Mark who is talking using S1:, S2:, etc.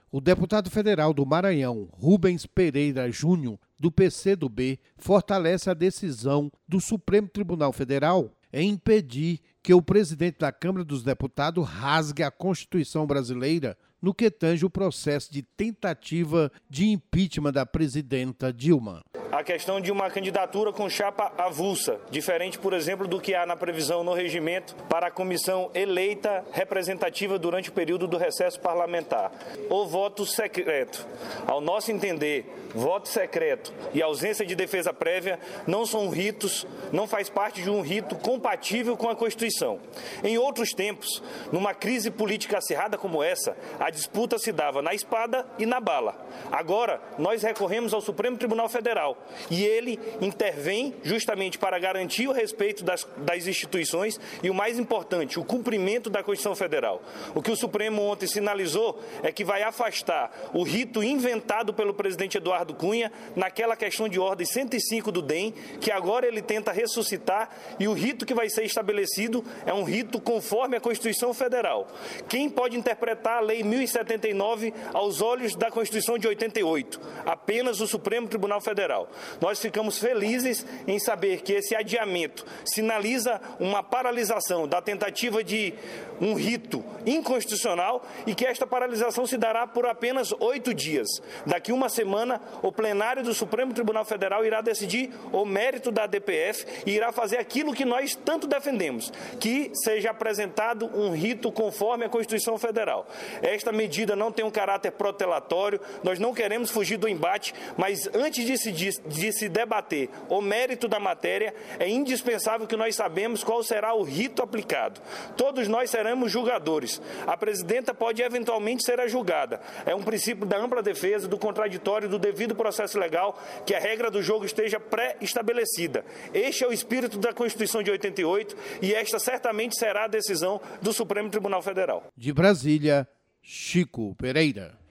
S1: O deputado federal do Maranhão, Rubens Pereira Júnior, do PCdoB, fortalece a decisão do Supremo Tribunal Federal em impedir que o presidente da Câmara dos Deputados rasgue a Constituição brasileira no que tange o processo de tentativa de impeachment da presidenta Dilma.
S2: A questão de uma candidatura com chapa avulsa, diferente, por exemplo, do que há na previsão no regimento para a comissão eleita representativa durante o período do recesso parlamentar. O voto secreto. Ao nosso entender, voto secreto e ausência de defesa prévia não são ritos, não faz parte de um rito compatível com a Constituição. Em outros tempos, numa crise política acirrada como essa, a disputa se dava na espada e na bala. Agora, nós recorremos ao Supremo Tribunal Federal e ele intervém justamente para garantir o respeito das instituições e, o mais importante, o cumprimento da Constituição Federal. O que o Supremo ontem sinalizou é que vai afastar o rito inventado pelo presidente Eduardo Cunha naquela questão de ordem 105 do DEM, que agora ele tenta ressuscitar, e o rito que vai ser estabelecido é um rito conforme a Constituição Federal. Quem pode interpretar a Lei 1079 aos olhos da Constituição de 88? Apenas o Supremo Tribunal Federal. Nós ficamos felizes em saber que esse adiamento sinaliza uma paralisação da tentativa de um rito inconstitucional e que esta paralisação se dará por apenas 8 dias. Daqui uma semana, o plenário do Supremo Tribunal Federal irá decidir o mérito da DPF e irá fazer aquilo que nós tanto defendemos, que seja apresentado um rito conforme a Constituição Federal. Esta medida não tem um caráter protelatório, nós não queremos fugir do embate, mas antes de se debater o mérito da matéria, é indispensável que nós sabemos qual será o rito aplicado. Todos nós seremos julgadores. A presidenta pode eventualmente ser a julgada. É um princípio da ampla defesa, do contraditório, do devido processo legal, que a regra do jogo esteja pré-estabelecida. Este é o espírito da Constituição de 88 e esta certamente será a decisão do Supremo Tribunal Federal.
S1: De Brasília, Chico Pereira.